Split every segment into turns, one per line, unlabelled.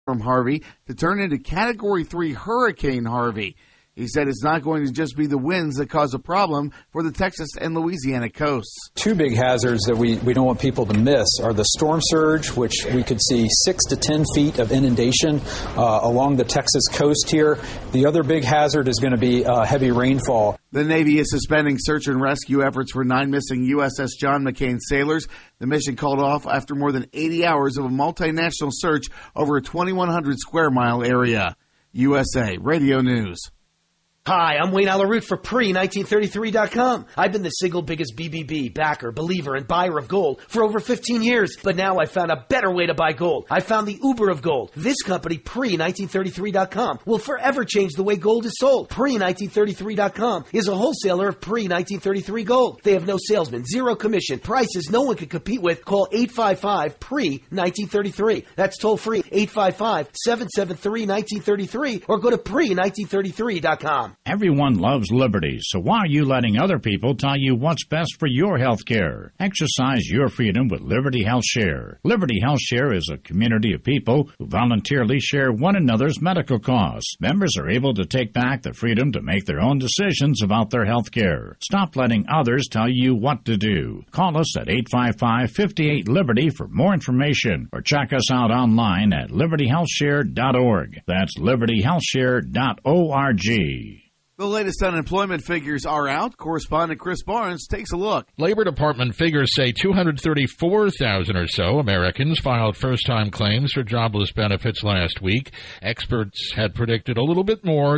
from Harvey to turn into Category 3 Hurricane Harvey. He said it's not going to just be the winds that cause a problem for the Texas and Louisiana coasts.
Two big hazards that we don't want people to miss are the storm surge, which we could see 6 to 10 feet of inundation along the Texas coast here. The other big hazard is going to be heavy rainfall.
The Navy is suspending search and rescue efforts for 9 missing USS John McCain sailors. The mission called off after more than 80 hours of a multinational search over a 2,100 square mile area. USA Radio News.
Hi, I'm Wayne Alaroot for Pre-1933.com. I've been the single biggest BBB, backer, believer, and buyer of gold for over 15 years. But now I found a better way to buy gold. I found the Uber of gold. This company, Pre-1933.com, will forever change the way gold is sold. Pre-1933.com is a wholesaler of Pre-1933 gold. They have no salesman, zero commission, prices no one can compete with. Call 855-PRE-1933. That's toll free, 855-773-1933, or go to Pre-1933.com.
Everyone loves liberty, so why are you letting other people tell you what's best for your health care? Exercise your freedom with Liberty Health Share. Liberty Health Share is a community of people who voluntarily share one another's medical costs. Members are able to take back the freedom to make their own decisions about their health care. Stop letting others tell you what to do. Call us at 855-58-LIBERTY for more information, or check us out online at libertyhealthshare.org. That's libertyhealthshare.org.
The latest unemployment figures are out. Correspondent Chris Barnes takes a look.
Labor Department figures say 234,000 or so Americans filed first-time claims for jobless benefits last week. Experts had predicted a little bit more,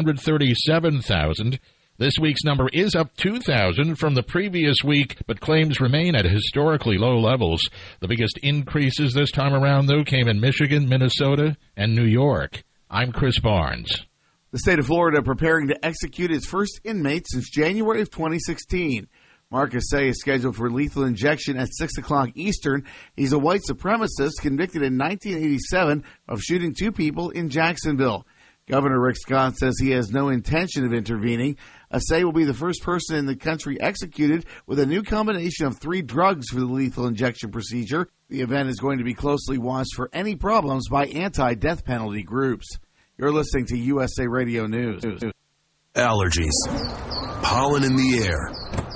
237,000. This week's number is up 2,000 from the previous week, but claims remain at historically low levels. The biggest increases this time around, though, came in Michigan, Minnesota, and New York. I'm Chris Barnes.
The state of Florida preparing to execute its first inmate since January of 2016. Marcus Say is scheduled for lethal injection at 6 o'clock Eastern. He's a white supremacist convicted in 1987 of shooting 2 people in Jacksonville. Governor Rick Scott says he has no intention of intervening. Say will be the first person in the country executed with a new combination of 3 drugs for the lethal injection procedure. The event is going to be closely watched for any problems by anti-death penalty groups. You're listening to USA Radio News.
Allergies, pollen in the air,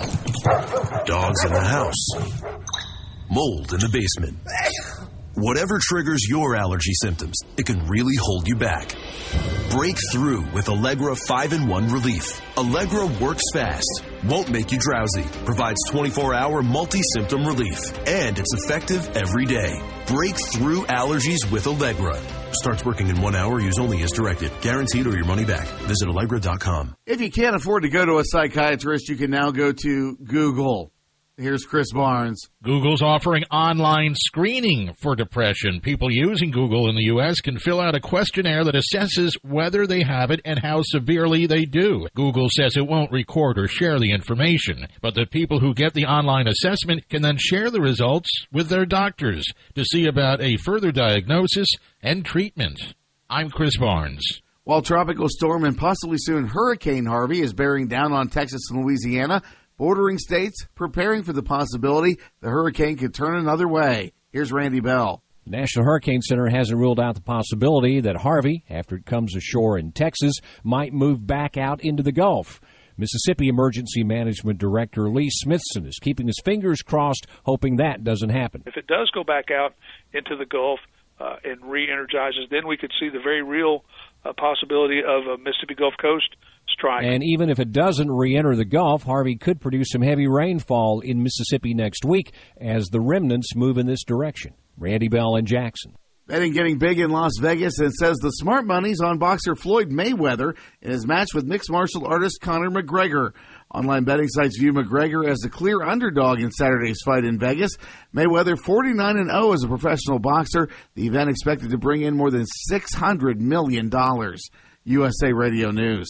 dogs in the house, mold in the basement. Whatever triggers your allergy symptoms, it can really hold you back. Break through with Allegra 5-in-1 Relief. Allegra works fast, won't make you drowsy, provides 24-hour multi-symptom relief, and it's effective every day. Break through allergies with Allegra. Starts working in 1 hour. Use only as directed. Guaranteed or your money back. Visit Allegra.com.
If you can't afford to go to a psychiatrist, you can now go to Google. Here's Chris Barnes.
Google's offering online screening for depression. People using Google in the U.S. can fill out a questionnaire that assesses whether they have it and how severely they do. Google says it won't record or share the information, but that people who get the online assessment can then share the results with their doctors to see about a further diagnosis and treatment. I'm Chris Barnes.
While Tropical Storm and possibly soon Hurricane Harvey is bearing down on Texas and Louisiana, bordering states preparing for the possibility the hurricane could turn another way. Here's Randy Bell.
The National Hurricane Center hasn't ruled out the possibility that Harvey, after it comes ashore in Texas, might move back out into the Gulf. Mississippi Emergency Management Director Lee Smithson is keeping his fingers crossed, hoping that doesn't happen.
If it does go back out into the Gulf and re-energizes, then we could see the very real possibility of a Mississippi Gulf Coast strike.
And even if it doesn't re-enter the Gulf, Harvey could produce some heavy rainfall in Mississippi next week as the remnants move in this direction. Randy Bell in Jackson.
Betting getting big in Las Vegas, and says the smart money's on boxer Floyd Mayweather in his match with mixed martial artist Conor McGregor. Online betting sites view McGregor as the clear underdog in Saturday's fight in Vegas. Mayweather 49-0 as a professional boxer. The event expected to bring in more than $600 million. USA Radio News.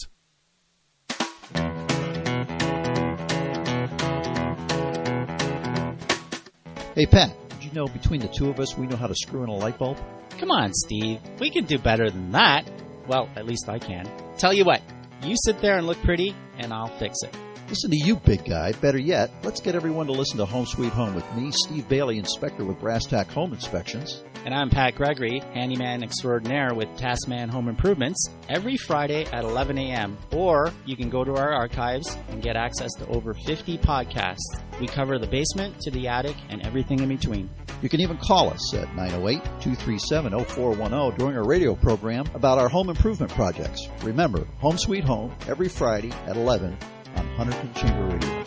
Hey, Pat, did you know between the two of us, we know how to screw in a light bulb?
Come on, Steve. We can do better than that. Well, at least I can. Tell you what, you sit there and look pretty, and I'll fix it.
Listen to you, big guy. Better yet, let's get everyone to listen to Home Sweet Home with me, Steve Bailey, inspector with Brass Tack Home Inspections.
And I'm Pat Gregory, handyman extraordinaire with Taskman Home Improvements, every Friday at 11 a.m. Or you can go to our archives and get access to over 50 podcasts. We cover the basement to the attic and everything in between.
You can even call us at 908-237-0410 during our radio program about our home improvement projects. Remember, Home Sweet Home, every Friday at 11 on Huntington Chamber Radio.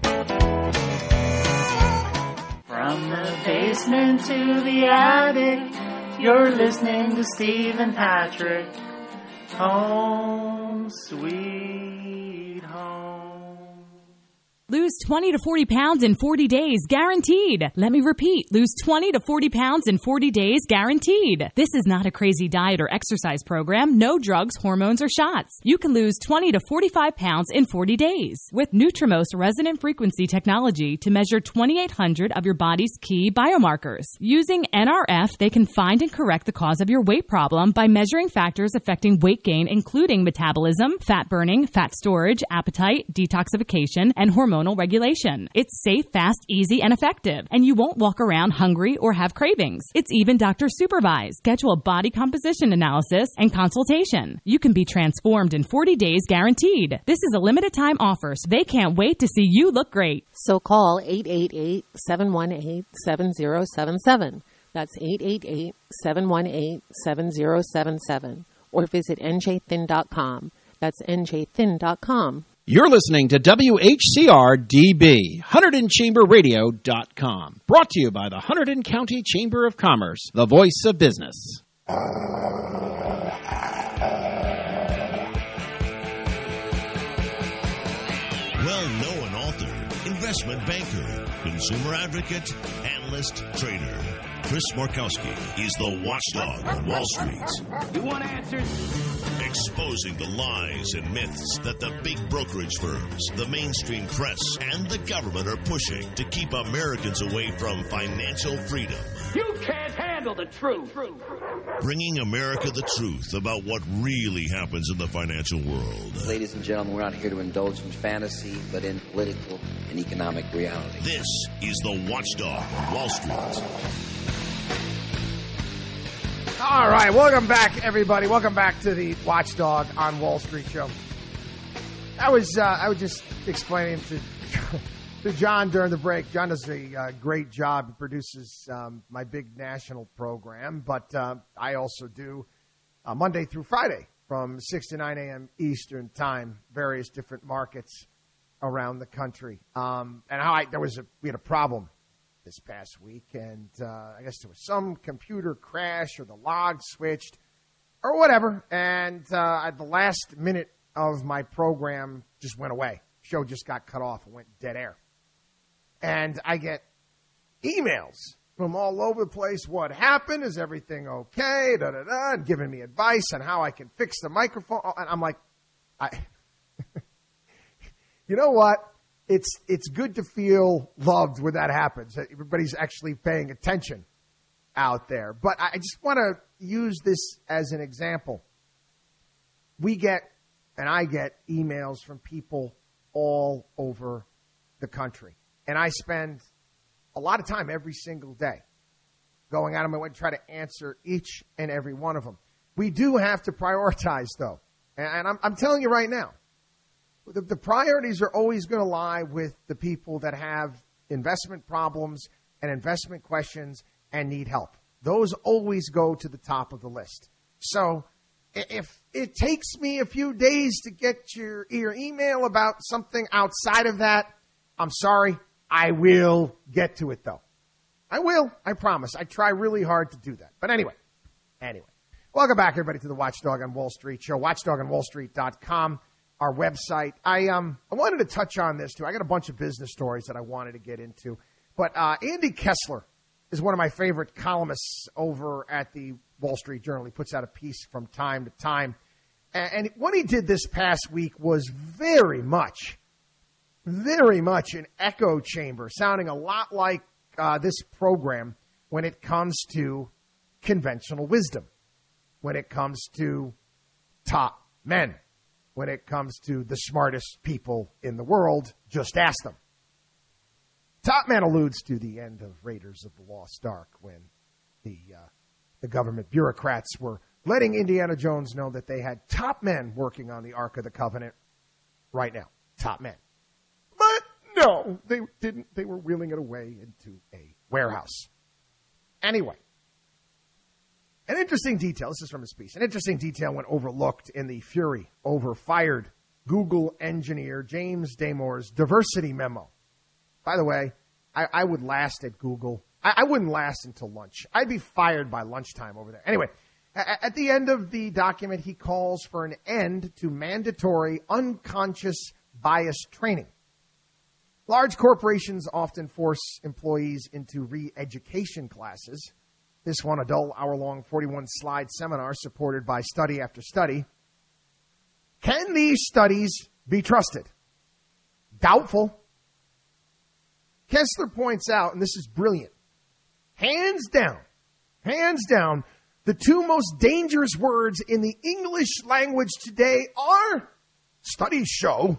From the basement to the attic, you're listening to Steve and Patrick. Home Sweet Home.
Lose 20 to 40 pounds in 40 days, guaranteed. Let me repeat, lose 20 to 40 pounds in 40 days, guaranteed. This is not a crazy diet or exercise program. No drugs, hormones, or shots. You can lose 20 to 45 pounds in 40 days with Nutrimost resonant frequency technology to measure 2,800 of your body's key biomarkers. Using NRF, they can find and correct the cause of your weight problem by measuring factors affecting weight gain, including metabolism, fat burning, fat storage, appetite, detoxification, and hormonal regulation. It's safe, fast, easy, and effective, and you won't walk around hungry or have cravings. It's even doctor supervised. Schedule a body composition analysis and consultation. You can be transformed in 40 days guaranteed. This is a limited time offer, so they can't wait to see you look great.
So call 888-718-7077. That's 888-718-7077. Or visit njthin.com. That's njthin.com.
You're listening to WHCR-DB, HunterdonChamberRadio.com. Brought to you by the Hunterdon County Chamber of Commerce, the voice of business.
Well-known author, investment banker, consumer advocate, analyst, trader. Chris Markowski is the watchdog on Wall Street.
You want answers?
Exposing the lies and myths that the big brokerage firms, the mainstream press, and the government are pushing to keep Americans away from financial freedom.
You can't handle the truth.
Bringing America the truth about what really happens in the financial world.
Ladies and gentlemen, we're not here to indulge in fantasy, but in political and economic reality.
This is the Watchdog on Wall Street.
All right, welcome back, everybody. Welcome back to the Watchdog on Wall Street show. I was just explaining to John during the break. John does a great job. He produces my big national program, but I also do Monday through Friday from 6 to 9 a.m. Eastern time, various different markets around the country. And we had a problem this past week, and I guess there was some computer crash or the log switched or whatever, and at the last minute of my program just went away. Show just got cut off and went dead air. And I get emails from all over the place. What happened? Is everything okay? And giving me advice on how I can fix the microphone. And I'm like, you know what? It's good to feel loved when that happens. Everybody's actually paying attention out there. But I just want to use this as an example. I get emails from people all over the country. And I spend a lot of time every single day going out of my way to try to answer each and every one of them. We do have to prioritize, though. And I'm telling you right now, the priorities are always going to lie with the people that have investment problems and investment questions and need help. Those always go to the top of the list. So if it takes me a few days to get your email about something outside of that, I'm sorry. I will get to it, though. I will. I promise. I try really hard to do that. But anyway. Welcome back, everybody, to the Watchdog on Wall Street show. WatchdogOnWallStreet.com. Our website. I wanted to touch on this, too. I got a bunch of business stories that I wanted to get into. But Andy Kessler is one of my favorite columnists over at the Wall Street Journal. He puts out a piece from time to time. And what he did this past week was very much an echo chamber, sounding a lot like this program when it comes to conventional wisdom, when it comes to top men, when it comes to the smartest people in the world. Just ask them. Top Man alludes to the end of Raiders of the Lost Ark when the The government bureaucrats were letting Indiana Jones know that they had top men working on the Ark of the Covenant right now. Top men. But no, they didn't. They were wheeling it away into a warehouse. Anyway, an interesting detail, this is from his piece, an interesting detail went overlooked in the fury over fired Google engineer James Damore's diversity memo. By the way, I would last at Google. I wouldn't last until lunch. I'd be fired by lunchtime over there. Anyway, at the end of the document, he calls for an end to mandatory unconscious bias training. Large corporations often force employees into re-education classes. This one, a dull hour-long 41-slide seminar supported by study after study. Can these studies be trusted? Doubtful. Kessler points out, and this is brilliant, hands down, the two most dangerous words in the English language today are studies show.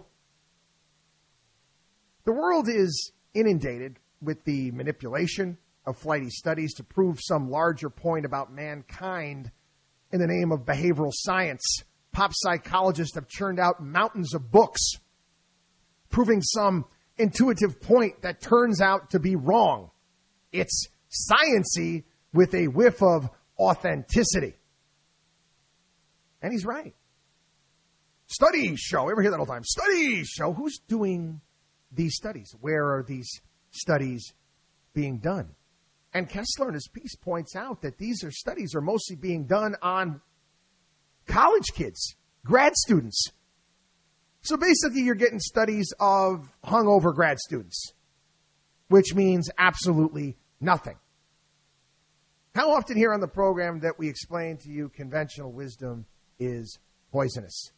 The world is inundated with the manipulation of flighty studies to prove some larger point about mankind in the name of behavioral science. Pop psychologists have churned out mountains of books proving some intuitive point that turns out to be wrong. It's science-y with a whiff of authenticity. And he's right. Studies show. Ever hear that all the time? Studies show. Who's doing these studies? Where are these studies being done? And Kessler in his piece points out that these studies are mostly being done on college kids, grad students. So basically you're getting studies of hungover grad students, which means absolutely nothing. How often here on the program that we explain to you conventional wisdom is poisonous?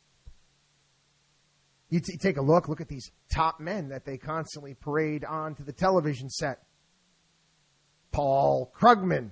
You take a look at these top men that they constantly parade onto the television set. Paul Krugman,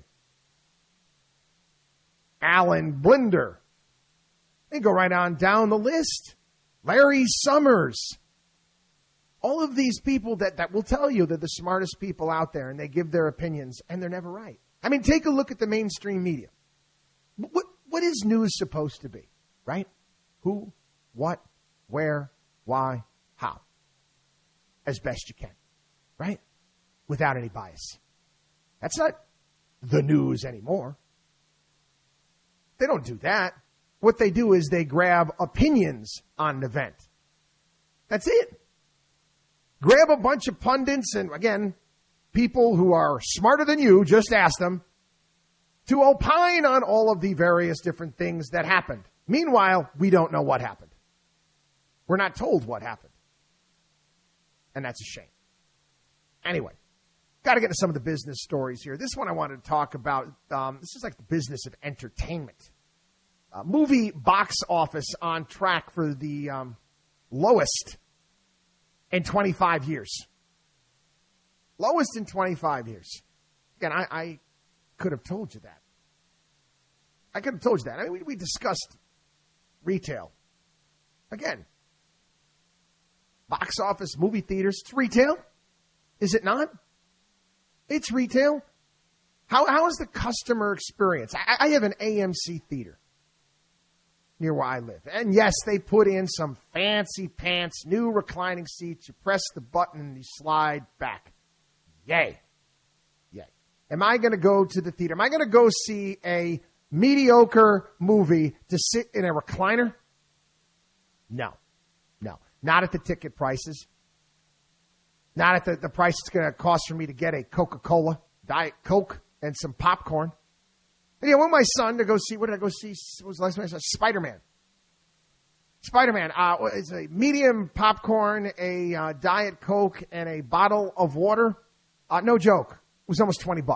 Alan Blinder. They go right on down the list. Larry Summers. All of these people that will tell you they're the smartest people out there, and they give their opinions, and they're never right. I mean, take a look at the mainstream media. What is news supposed to be, right? Who, what, where, why, how? As best you can, right? Without any bias. That's not the news anymore. They don't do that. What they do is they grab opinions on an event. That's it. Grab a bunch of pundits and, again, people who are smarter than you, just ask them, to opine on all of the various different things that happened. Meanwhile, we don't know what happened. We're not told what happened. And that's a shame. Anyway, got to get to some of the business stories here. This one I wanted to talk about. This is like the business of entertainment. Movie box office on track for the lowest in 25 years. Lowest in 25 years. Again, I could have told you that. I could have told you that. I mean, we discussed retail. Again, box office, movie theaters, it's retail. Is it not? It's retail. How is the customer experience? I have an AMC theater near where I live. And yes, they put in some fancy pants, new reclining seats. You press the button and you slide back. Yay. Yay. Am I going to go to the theater? Am I going to go see a mediocre movie to sit in a recliner? No. No. Not at the ticket prices. Not at the price it's going to cost for me to get a Coca-Cola, Diet Coke, and some popcorn. And, I went with my son to go see, what did I go see? What was the last one I saw? Spider-Man. Spider-Man. It's a medium popcorn, a Diet Coke, and a bottle of water. No joke. It was almost $20.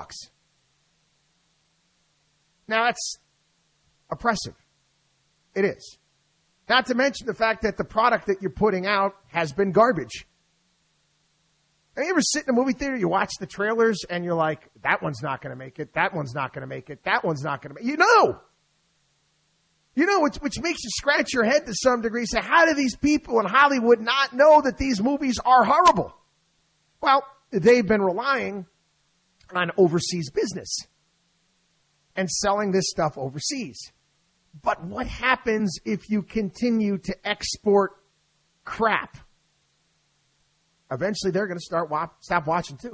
Now, that's oppressive. It is. Not to mention the fact that the product that you're putting out has been garbage. Have you ever sit in a movie theater, you watch the trailers, and you're like, that one's not going to make it, that one's not going to make it, that one's not going to make it. You know, which makes you scratch your head to some degree. Say, how do these people in Hollywood not know that these movies are horrible? Well, they've been relying on overseas business. and selling this stuff overseas. But what happens if you continue to export crap? Eventually, they're going to stop watching, too.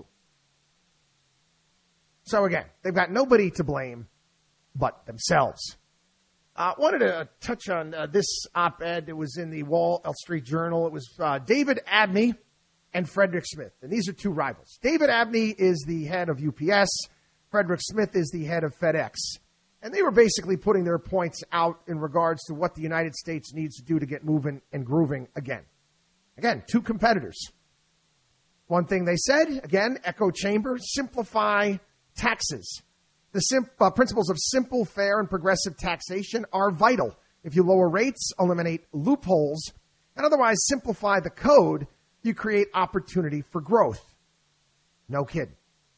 So, again, they've got nobody to blame but themselves. I wanted to touch on this op-ed. It was in the Wall Street Journal. It was David Abney and Frederick Smith. And these are two rivals. David Abney is the head of UPS. Frederick Smith is the head of FedEx. And they were basically putting their points out in regards to what the United States needs to do to get moving and grooving again. Again, two competitors. One thing they said, again, echo chamber, simplify taxes. The principles of simple, fair, and progressive taxation are vital. If you lower rates, eliminate loopholes, and otherwise simplify the code, you create opportunity for growth. No kidding.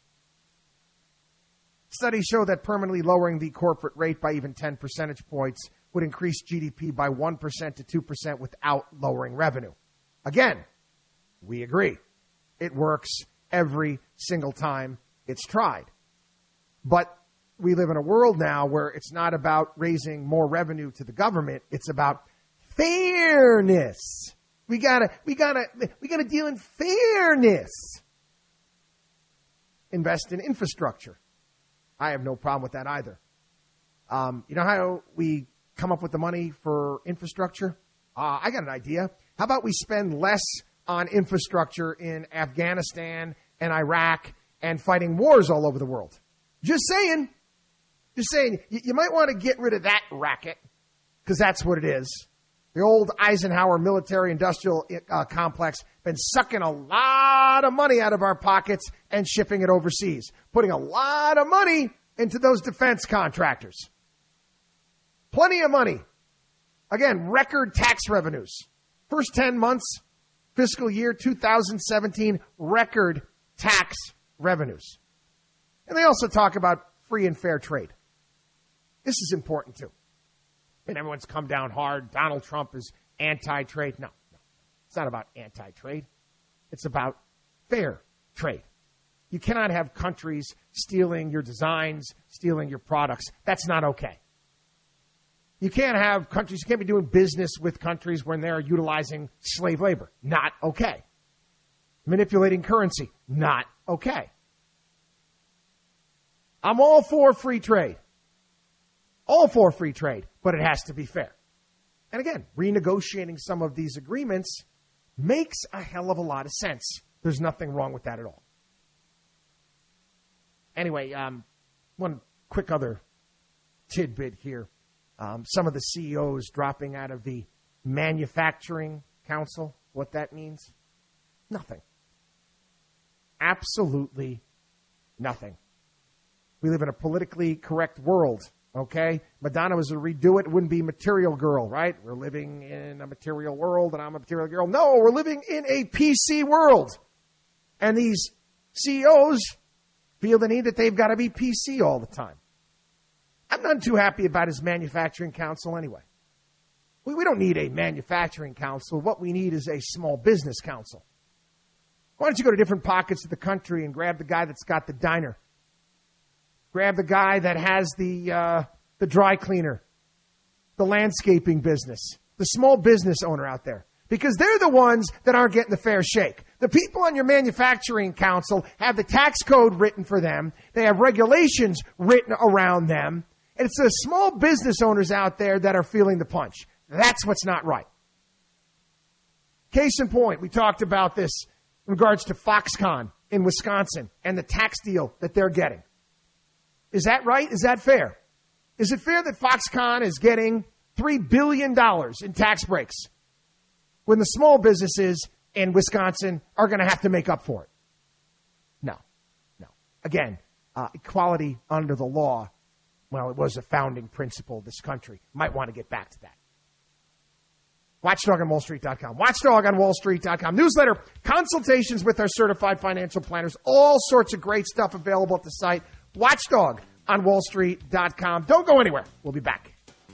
Studies show that permanently lowering the corporate rate by even 10 percentage points would increase GDP by 1% to 2% without lowering revenue. Again, we agree. It works every single time it's tried. But we live in a world now where it's not about raising more revenue to the government. It's about fairness. We gotta deal in fairness. Invest in infrastructure. I have no problem with that either. You know how we come up with the money for infrastructure? I got an idea. How about we spend less on infrastructure in Afghanistan and Iraq and fighting wars all over the world? Just saying. Just saying. You might want to get rid of that racket, because that's what it is. The old Eisenhower military-industrial complex been sucking a lot of money out of our pockets and shipping it overseas, putting a lot of money into those defense contractors. Plenty of money. Again, record tax revenues. First 10 months, fiscal year 2017, record tax revenues. And they also talk about free and fair trade. This is important, too. And everyone's come down hard. Donald Trump is anti-trade. No. It's not about anti-trade. It's about fair trade. You cannot have countries stealing your designs, stealing your products. That's not okay. You can't have countries, you can't be doing business with countries when they're utilizing slave labor. Not okay. Manipulating currency. Not okay. I'm all for free trade. All for free trade, but it has to be fair. And again, renegotiating some of these agreements makes a hell of a lot of sense. There's nothing wrong with that at all. Anyway, one quick other tidbit here. Some of the CEOs dropping out of the Manufacturing Council. What that means? Nothing. Absolutely nothing. We live in a politically correct world. Okay? Madonna was to redo it. It wouldn't be Material Girl, right? We're living in a material world and I'm a material girl. No, we're living in a PC world. And these CEOs feel the need that they've got to be PC all the time. I'm not too happy about his Manufacturing Council anyway. We don't need a Manufacturing Council. What we need is a Small Business Council. Why don't you go to different pockets of the country and grab the guy that's got the diner? Grab the guy that has the dry cleaner, the landscaping business, the small business owner out there. Because they're the ones that aren't getting the fair shake. The people on your Manufacturing Council have the tax code written for them. They have regulations written around them. And it's the small business owners out there that are feeling the punch. That's what's not right. Case in point, we talked about this in regards to Foxconn in Wisconsin and the tax deal that they're getting. Is that right? Is that fair? Is it fair that Foxconn is getting $3 billion in tax breaks when the small businesses in Wisconsin are going to have to make up for it? No. Again, equality under the law, well, it was a founding principle of this country. Might want to get back to that. WatchDogOnWallStreet.com. WatchDogOnWallStreet.com. Newsletter, consultations with our certified financial planners. All sorts of great stuff available at the site. WatchDogOnWallStreet.com. Don't go anywhere. We'll be back.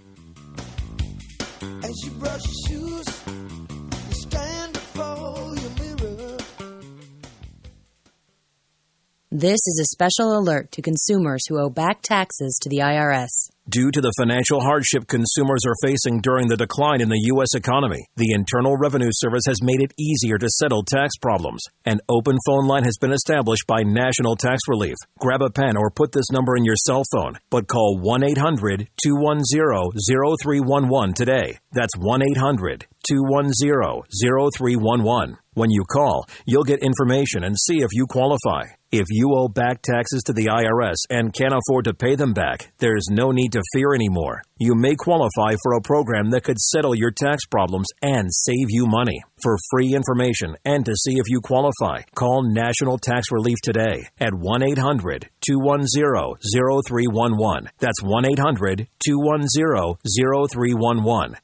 As you brush your shoes, you stand before your mirror.
This is a special alert to consumers who owe back taxes to the IRS.
Due to the financial hardship consumers are facing during the decline in the U.S. economy, the Internal Revenue Service has made it easier to settle tax problems. An open phone line has been established by National Tax Relief. Grab a pen or put this number in your cell phone, but call 1-800-210-0311 today. That's 1-800-210-0311. When you call, you'll get information and see if you qualify. If you owe back taxes to the IRS and can't afford to pay them back, there's no need to fear anymore. You may qualify for a program that could settle your tax problems and save you money. For free information and to see if you qualify, call National Tax Relief today at 1-800-210-0311. That's 1-800-210-0311.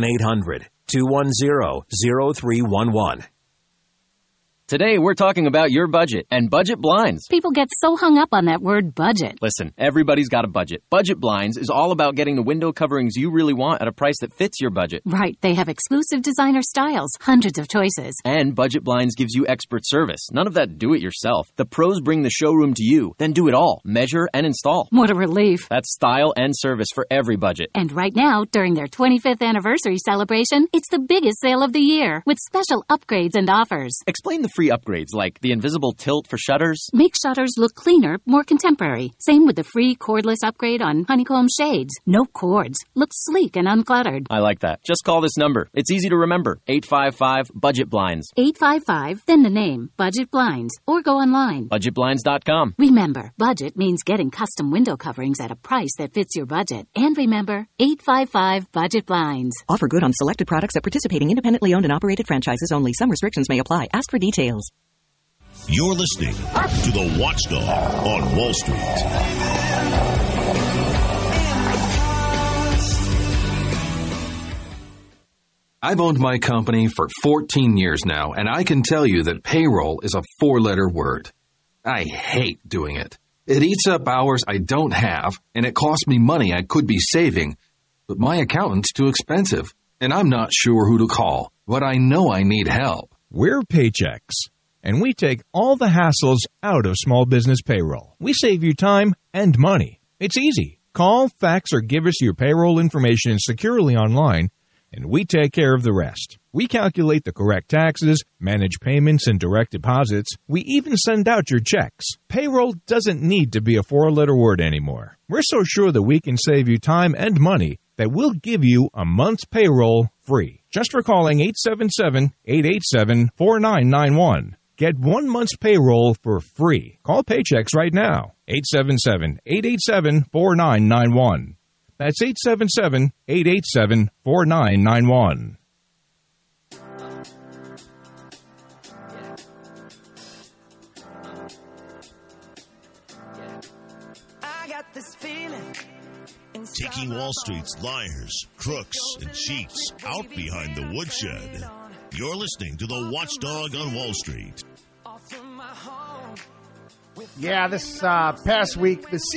1-800-210-0311.
Today, we're talking about your budget and budget blinds.
People get so hung up on that word budget.
Listen, everybody's got a budget. Budget blinds is all about getting the window coverings you really want at a price that fits your budget.
Right. They have exclusive designer styles, hundreds of choices.
And Budget Blinds gives you expert service. None of that do-it-yourself. The pros bring the showroom to you, then do it all. Measure and install.
What a relief.
That's style and service for every budget.
And right now, during their 25th anniversary celebration, it's the biggest sale of the year with special upgrades and offers.
Explain the free upgrades like the invisible tilt for shutters.
Make shutters look cleaner, more contemporary. Same with the free cordless upgrade on honeycomb shades. No cords. Looks sleek and uncluttered.
I like that. Just call this number. It's easy to remember. 855-BUDGET-BLINDS.
855, then the name, Budget Blinds, or go online.
BudgetBlinds.com.
Remember, budget means getting custom window coverings at a price that fits your budget. And remember, 855-BUDGET-BLINDS.
Offer good on selected products at participating independently owned and operated franchises only. Some restrictions may apply. Ask for details.
You're listening to The Watchdog on Wall Street.
I've owned my company for 14 years now, and I can tell you that payroll is a 4-letter word. I hate doing it. It eats up hours I don't have, and it costs me money I could be saving, but my accountant's too expensive, and I'm not sure who to call, but I know I need help.
We're Paychex, and we take all the hassles out of small business payroll. We save you time and money. It's easy. Call, fax, or give us your payroll information securely online, and we take care of the rest. We calculate the correct taxes, manage payments and direct deposits. We even send out your checks. Payroll doesn't need to be a 4-letter word anymore. We're so sure that we can save you time and money that we'll give you a month's payroll free. Just for calling 877-887-4991. Get 1 month's payroll for free. Call Paychex right now. 877-887-4991. That's 877-887-4991.
I got this feeling.
Taking Wall Street's liars, crooks, and cheats out behind the woodshed. You're listening to The Watchdog on Wall Street.
Yeah, this past week, the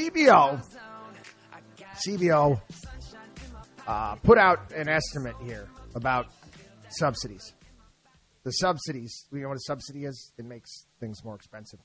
CBO put out an estimate here about subsidies. The subsidies, you know what a subsidy is? It makes things more expensive.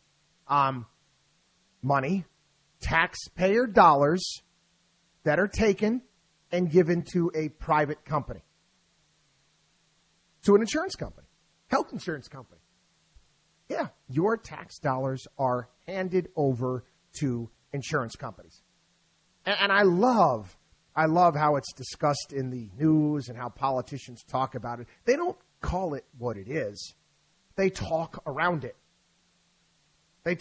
Money, taxpayer dollars that are taken and given to a private company, to an insurance company, health insurance company. Yeah, your tax dollars are handed over to insurance companies. And I love how it's discussed in the news and how politicians talk about it. They don't call it what it is. They talk around it. It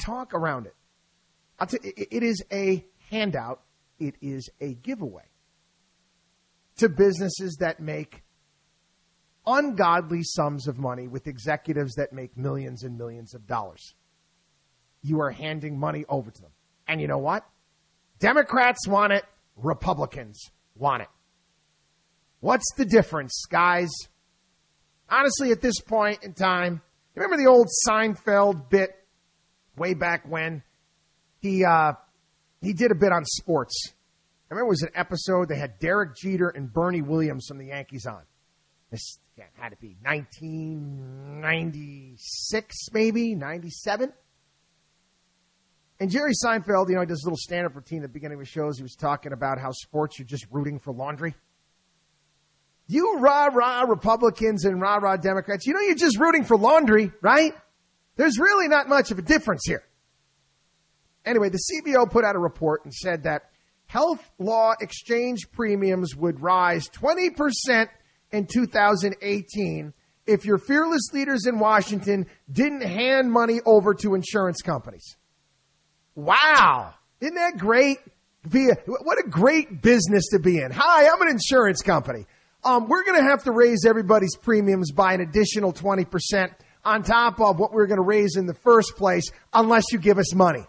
is a handout. It is a giveaway to businesses that make ungodly sums of money with executives that make millions and millions of dollars. You are handing money over to them. And you know what? Democrats want it. Republicans want it. What's the difference, guys? Honestly, at this point in time, remember the old Seinfeld bit way back when? He did a bit on sports. I remember it was an episode, they had Derek Jeter and Bernie Williams from the Yankees on. This had to be 1996, maybe, 97. And Jerry Seinfeld, he does a little stand-up routine at the beginning of his shows. He was talking about how sports are just rooting for laundry. You rah-rah Republicans and rah-rah Democrats, you're just rooting for laundry, right? There's really not much of a difference here. Anyway, the CBO put out a report and said that health law exchange premiums would rise 20% in 2018 if your fearless leaders in Washington didn't hand money over to insurance companies. Wow. Isn't that great? What a great business to be in. Hi, I'm an insurance company. We're going to have to raise everybody's premiums by an additional 20% on top of what we were going to raise in the first place unless you give us money.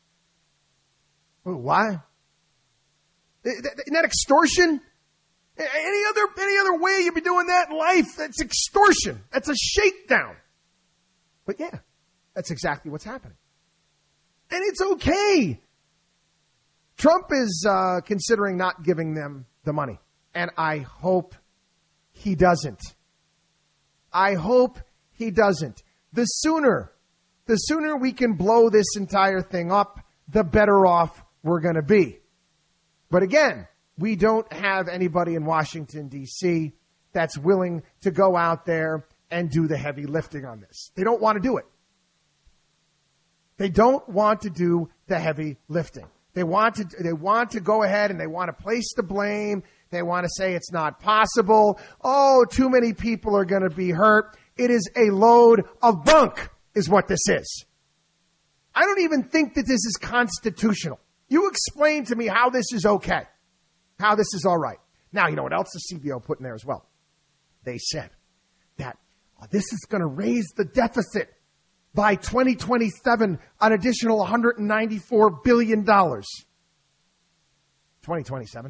Why? Isn't that extortion? Any other way you'd be doing that in life? That's extortion. That's a shakedown. But yeah, that's exactly what's happening. And it's okay. Trump is considering not giving them the money. And I hope he doesn't. I hope he doesn't. The sooner we can blow this entire thing up, the better off we're going to be. But again, we don't have anybody in Washington, D.C. that's willing to go out there and do the heavy lifting on this. They don't want to do it. They don't want to do the heavy lifting. They want to go ahead and they want to place the blame. They want to say it's not possible. Oh, too many people are going to be hurt. It is a load of bunk is what this is. I don't even think that this is constitutional. You explain to me how this is okay, how this is all right. Now, you know what else the CBO put in there as well? They said that this is going to raise the deficit by 2027, an additional $194 billion. 2027?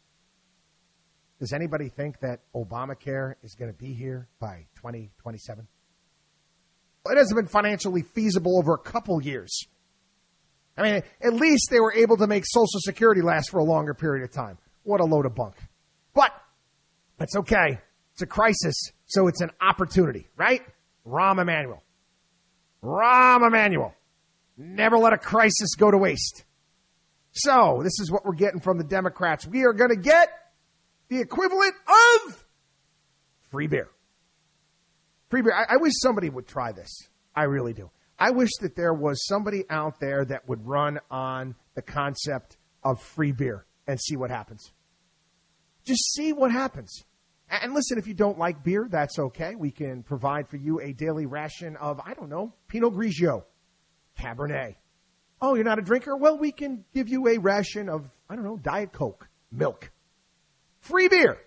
Does anybody think that Obamacare is going to be here by 2027? Well, it hasn't been financially feasible over a couple years. I mean, at least they were able to make Social Security last for a longer period of time. What a load of bunk. But that's okay. It's a crisis, so it's an opportunity, right? Rahm Emanuel. Rahm Emanuel. Never let a crisis go to waste. So this is what we're getting from the Democrats. We are going to get the equivalent of free beer. Free beer. I wish somebody would try this. I really do. I wish that there was somebody out there that would run on the concept of free beer and see what happens. Just see what happens. And listen, if you don't like beer, that's okay. We can provide for you a daily ration of, Pinot Grigio, Cabernet. Oh, you're not a drinker? Well, we can give you a ration of, Diet Coke, milk. Free beer.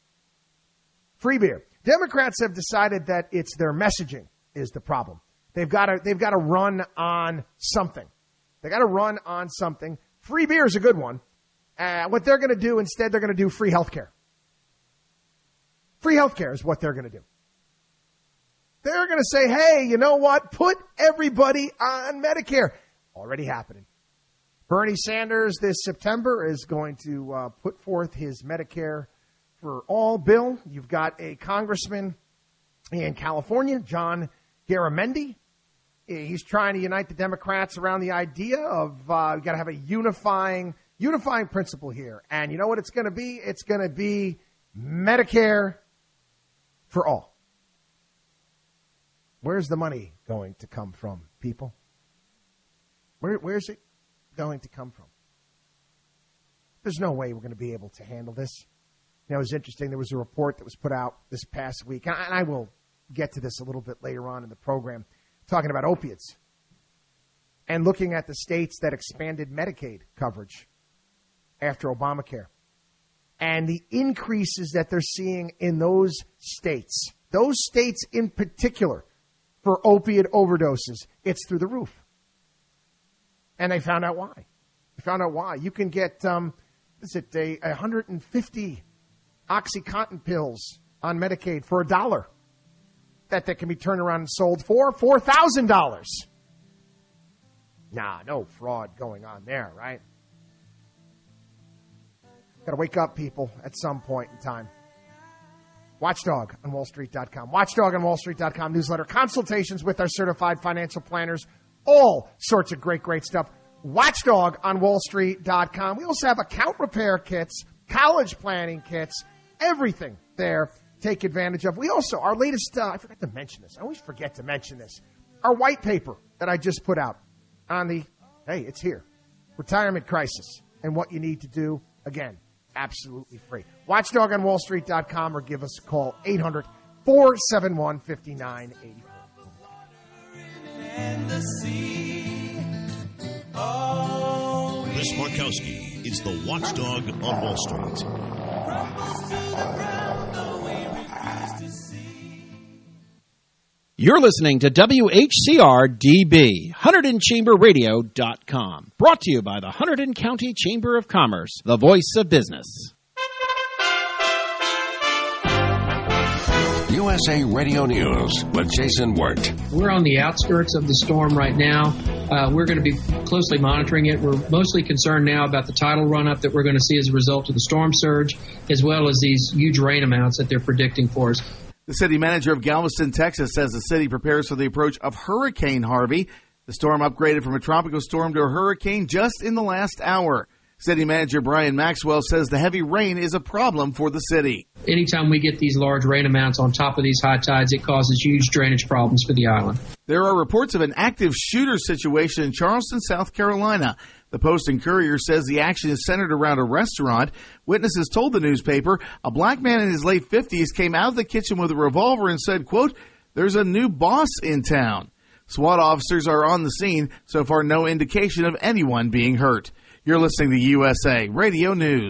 Free beer. Democrats have decided that it's their messaging is the problem. They've got to run on something. They got to run on something. Free beer is a good one. What they're going to do instead, they're going to do free health care. Free health care is what they're going to do. They're going to say, hey, you know what? Put everybody on Medicare. Already happening. Bernie Sanders this September is going to put forth his Medicare for All bill. You've got a congressman in California, John Garamendi. He's trying to unite the Democrats around the idea of we've got to have a unifying principle here. And you know what it's going to be? It's going to be Medicare for all. Where's the money going to come from, people? Where's it going to come from? There's no way we're going to be able to handle this. It was interesting. There was a report that was put out this past week, and I will get to this a little bit later on in the program, talking about opiates and looking at the states that expanded Medicaid coverage after Obamacare and the increases that they're seeing in those states in particular for opiate overdoses. It's through the roof. And they found out why. You can get, 150 OxyContin pills on Medicaid for $1 that can be turned around and sold for $4,000. Nah, no fraud going on there, right? Got to wake up, people, at some point in time. Watchdog on WallStreet.com. Watchdog on WallStreet.com newsletter. Consultations with our certified financial planners. All sorts of great stuff. watchdogonwallstreet.com. We also have account repair kits, college planning kits, everything there. Take advantage of. We also, our latest, I forgot to mention this. I always forget to mention this. Our white paper that I just put out on the, hey, it's here, retirement crisis and what you need to do. Again, absolutely free. Watchdogonwallstreet.com or give us a call, 800-471-5984.
Chris Markowski is the watchdog on Wall Street.
You're listening to WHCR-DB, HunterdonChamberRadio.com. Brought to you by the Hunterdon County Chamber of Commerce, the voice of business.
USA Radio News with Jason Wirt.
We're on the outskirts of the storm right now. We're going to be closely monitoring it. We're mostly concerned now about the tidal run-up that we're going to see as a result of the storm surge, as well as these huge rain amounts that they're predicting for us.
The city manager of Galveston, Texas, says the city prepares for the approach of Hurricane Harvey. The storm upgraded from a tropical storm to a hurricane just in the last hour. City manager Brian Maxwell says the heavy rain is a problem for the city.
Anytime we get these large rain amounts on top of these high tides, it causes huge drainage problems for the island.
There are reports of an active shooter situation in Charleston, South Carolina. The Post and Courier says the action is centered around a restaurant. Witnesses told the newspaper a black man in his late 50s came out of the kitchen with a revolver and said, quote, "There's a new boss in town." SWAT officers are on the scene. So far, no indication of anyone being hurt. You're listening to USA Radio News.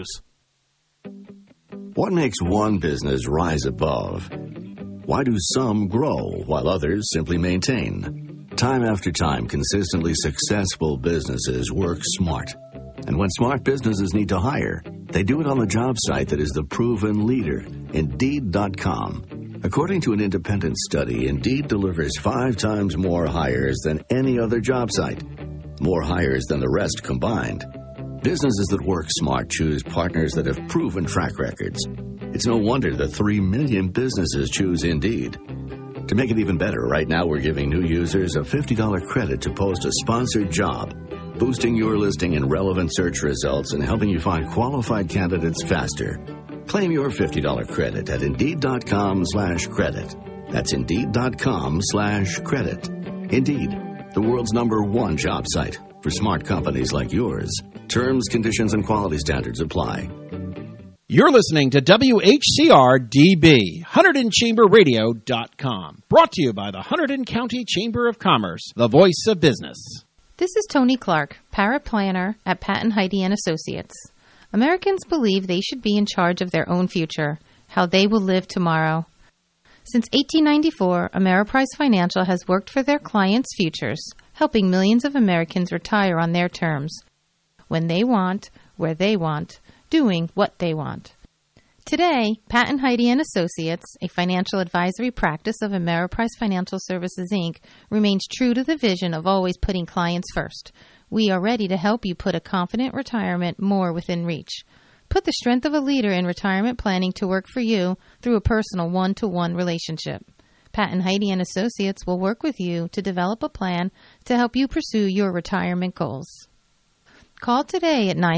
What makes one business rise above? Why do some grow while others simply maintain? Time after time, consistently successful businesses work smart. And when smart businesses need to hire, they do it on the job site that is the proven leader, Indeed.com. According to an independent study, Indeed delivers 5 times more hires than any other job site. More hires than the rest combined. Businesses that work smart choose partners that have proven track records. It's no wonder that 3 million businesses choose Indeed. To make it even better, right now we're giving new users a $50 credit to post a sponsored job, boosting your listing in relevant search results and helping you find qualified candidates faster. Claim your $50 credit at Indeed.com/credit. That's Indeed.com/credit. Indeed, the world's #1 job site for smart companies like yours. Terms, conditions, and quality standards apply.
You're listening to WHCR-DB, HunterdonChamberRadio.com. Brought to you by the Hunterdon County Chamber of Commerce, the voice of business.
This is Tony Clark, paraplanner at Patton Heidi & Associates. Americans believe they should be in charge of their own future, how they will live tomorrow. Since 1894, Ameriprise Financial has worked for their clients' futures, helping millions of Americans retire on their terms, when they want, where they want, doing what they want. Today, Patton Heidi & Associates, a financial advisory practice of Ameriprise Financial Services, Inc., remains true to the vision of always putting clients first. We are ready to help you put a confident retirement more within reach. Put the strength of a leader in retirement planning to work for you through a personal one-to-one relationship. Patton Heidi & Associates will work with you to develop a plan to help you pursue your retirement goals. Call today at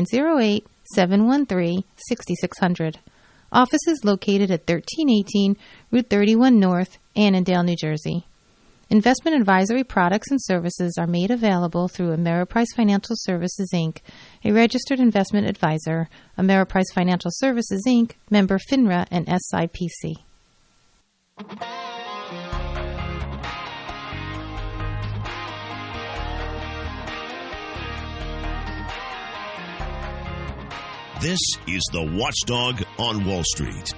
908-713-6600. Office is located at 1318 Route 31 North, Annandale, New Jersey. Investment advisory products and services are made available through Ameriprise Financial Services, Inc., a registered investment advisor. Ameriprise Financial Services, Inc., member FINRA and SIPC.
This is the Watchdog on Wall Street.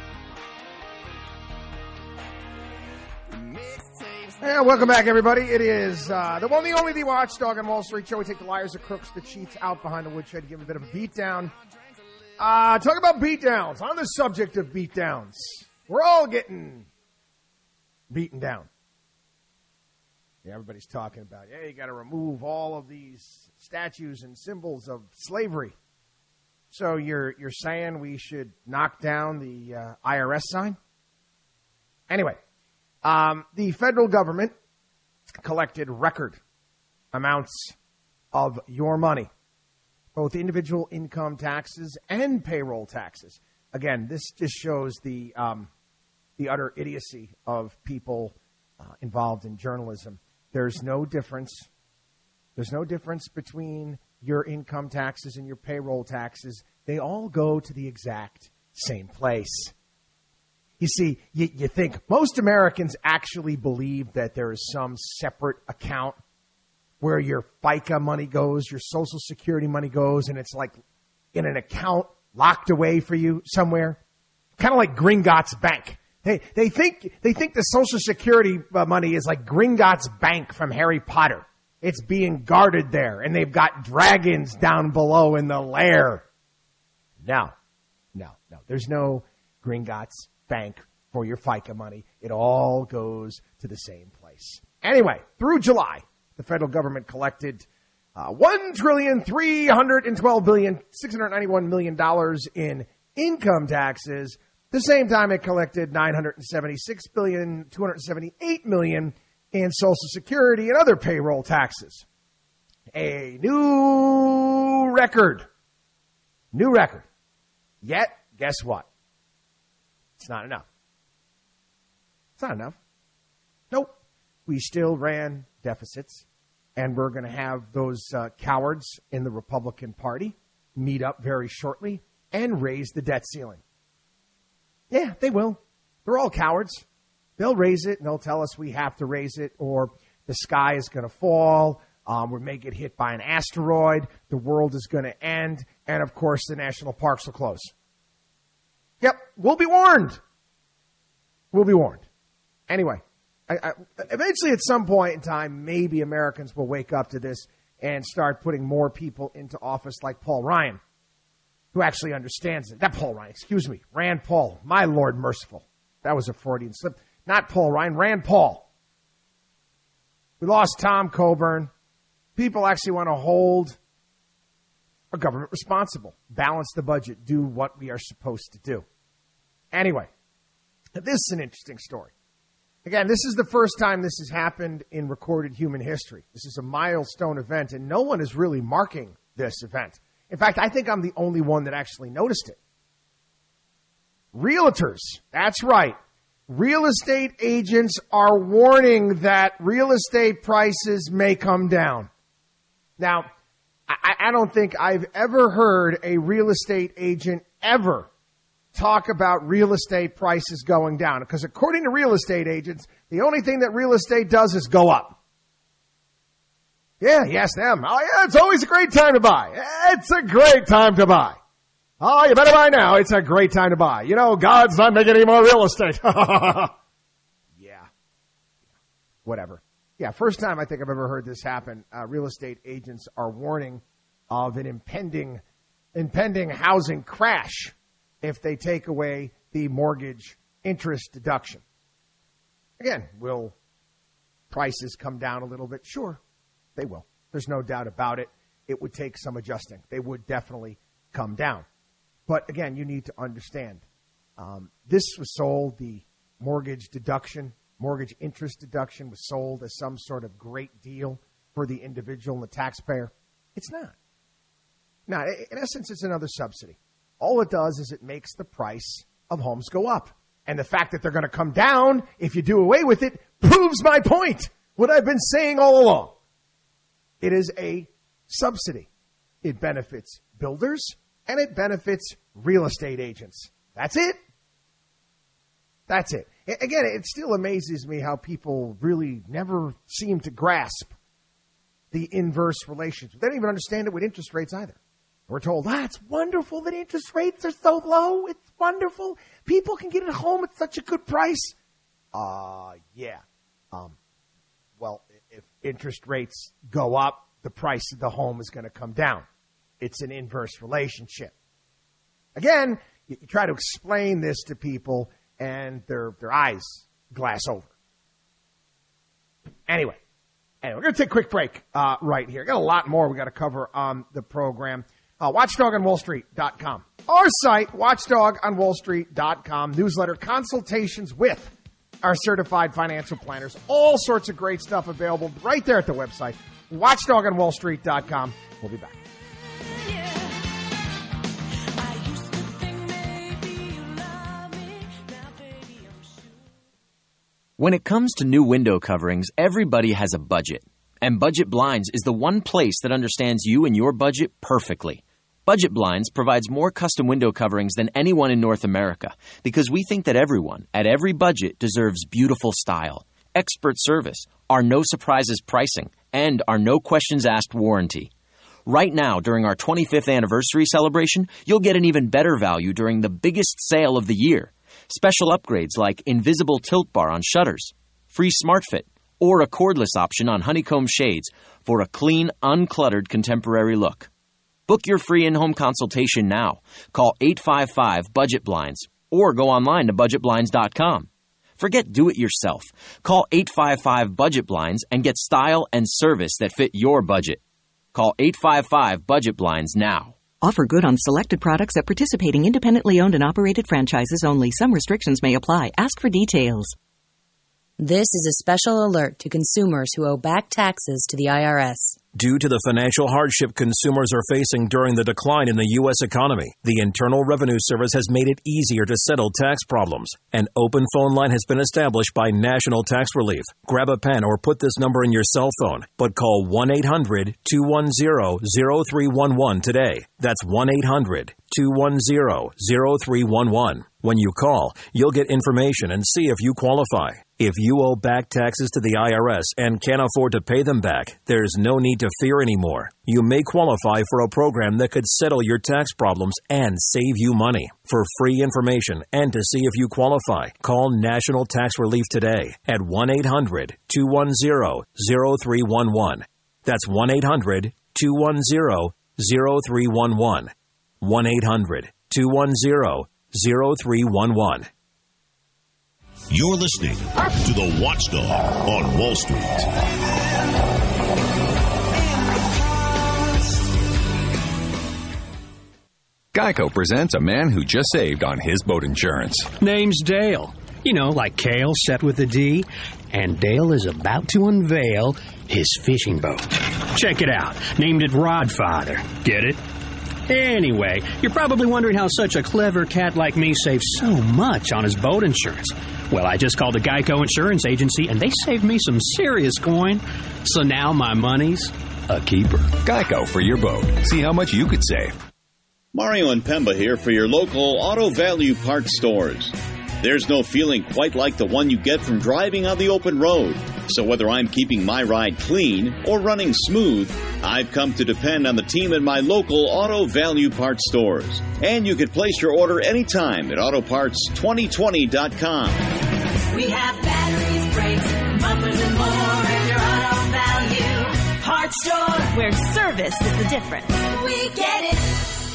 And welcome back, everybody. It is the one, the only, the Watchdog on Wall Street show. We take the liars, the crooks, the cheats out behind the woodshed, give them a bit of a beatdown. Talk about beatdowns. On the subject of beatdowns, we're all getting beaten down. Yeah, everybody's talking about, yeah, you got to remove all of these statues and symbols of slavery. So you're saying we should knock down the IRS sign? Anyway, the federal government collected record amounts of your money, both individual income taxes and payroll taxes. Again, this just shows the utter idiocy of people involved in journalism. There's no difference. There's no difference between your income taxes and your payroll taxes. They all go to the exact same place. You see, you think most Americans actually believe that there is some separate account where your FICA money goes, your Social Security money goes, and it's like in an account locked away for you somewhere, kind of like Gringotts Bank. They think the Social Security money is like Gringotts Bank from Harry Potter. It's being guarded there, and they've got dragons down below in the lair. No. There's no Gringotts Bank for your FICA money. It all goes to the same place. Anyway, through July, the federal government collected $1,312,691,000,000 in income taxes. The same time, it collected $976,278,000,000 in Social Security and other payroll taxes. A new record. Yet, guess what? It's not enough. Nope. We still ran deficits, and we're going to have those cowards in the Republican Party meet up very shortly and raise the debt ceiling. Yeah, they will. They're all cowards. They'll raise it, and they'll tell us we have to raise it, or the sky is going to fall, we may get hit by an asteroid, the world is going to end, and, of course, the national parks will close. Yep, we'll be warned. Anyway, eventually at some point in time, maybe Americans will wake up to this and start putting more people into office like Paul Ryan, who actually understands it. Not Paul Ryan, excuse me. Rand Paul. My Lord merciful. That was a Freudian slip. Not Paul Ryan, Rand Paul. We lost Tom Coburn. People actually want to hold a government responsible, balance the budget, do what we are supposed to do. Anyway, this is an interesting story. Again, this is the first time this has happened in recorded human history. This is a milestone event, and no one is really marking this event. In fact, I think I'm the only one that actually noticed it. Realtors, that's right. Real estate agents are warning that real estate prices may come down. Now, I don't think I've ever heard a real estate agent ever talk about real estate prices going down. Because according to real estate agents, the only thing that real estate does is go up. Yeah, you ask them. Oh, yeah, it's always a great time to buy. It's a great time to buy. Oh, you better buy now. It's a great time to buy. You know, God's not making any more real estate. Yeah. Whatever. Yeah, first time I think I've ever heard this happen. Real estate agents are warning of an impending housing crash if they take away the mortgage interest deduction. Again, will prices come down a little bit? Sure, they will. There's no doubt about it. It would take some adjusting. They would definitely come down. But again, you need to understand, this was sold, the mortgage interest deduction was sold as some sort of great deal for the individual and the taxpayer. It's not. Now, in essence, it's another subsidy. All it does is it makes the price of homes go up. And the fact that they're going to come down if you do away with it proves my point, what I've been saying all along. It is a subsidy. It benefits builders and it benefits real estate agents. That's it. That's it. Again, it still amazes me how people really never seem to grasp the inverse relationship. They don't even understand it with interest rates either. We're told, it's wonderful that interest rates are so low. It's wonderful. People can get it home at such a good price. Yeah. Well, if interest rates go up, the price of the home is going to come down. It's an inverse relationship. Again, you try to explain this to people, and their eyes glass over. Anyway, we're going to take a quick break right here. Got a lot more we got to cover on the program. WatchDogOnWallStreet.com. Our site, WatchDogOnWallStreet.com. Newsletter, consultations with our certified financial planners. All sorts of great stuff available right there at the website, WatchdogOnWallStreet.com. We'll be back.
When it comes to new window coverings, everybody has a budget. And Budget Blinds is the one place that understands you and your budget perfectly. Budget Blinds provides more custom window coverings than anyone in North America because we think that everyone, at every budget, deserves beautiful style, expert service, our no surprises pricing, and our no questions asked warranty. Right now, during our 25th anniversary celebration, you'll get an even better value during the biggest sale of the year. Special upgrades like invisible tilt bar on shutters, free smart fit, or a cordless option on honeycomb shades for a clean, uncluttered contemporary look. Book your free in-home consultation now. Call 855-BUDGET-BLINDS or go online to budgetblinds.com. Forget do-it-yourself. Call 855-BUDGET-BLINDS and get style and service that fit your budget. Call 855-BUDGET-BLINDS now.
Offer good on selected products at participating independently owned and operated franchises only. Some restrictions may apply. Ask for details.
This is a special alert to consumers who owe back taxes to the IRS.
Due to the financial hardship consumers are facing during the decline in the U.S. economy, the Internal Revenue Service has made it easier to settle tax problems. An open phone line has been established by National Tax Relief. Grab a pen or put this number in your cell phone, but call 1-800-210-0311 today. That's 1-800-210-0311. When you call, you'll get information and see if you qualify. If you owe back taxes to the IRS and can't afford to pay them back, there's no need to fear anymore. You may qualify for a program that could settle your tax problems and save you money. For free information and to see if you qualify, call National Tax Relief today at 1-800-210-0311. That's 1-800-210-0311. 1-800-210-0311.
You're listening to The Watchdog on Wall Street.
Geico presents a man who just saved on his boat insurance.
Name's Dale. You know, like Kale set with a D. And Dale is about to unveil his fishing boat. Check it out. Named it Rodfather. Get it? Anyway, you're probably wondering how such a clever cat like me saves so much on his boat insurance. Well, I just called the Geico Insurance Agency, and they saved me some serious coin. So now my money's a keeper.
Geico for your boat. See how much you could save.
Mario and Pemba here for your local Auto Value Parts stores. There's no feeling quite like the one you get from driving on the open road. So whether I'm keeping my ride clean or running smooth, I've come to depend on the team at my local Auto Value Parts stores. And you can place your order anytime at autoparts2020.com.
We have batteries, brakes, bumpers, and more in your Auto Value Parts store, where service is the difference. We get it.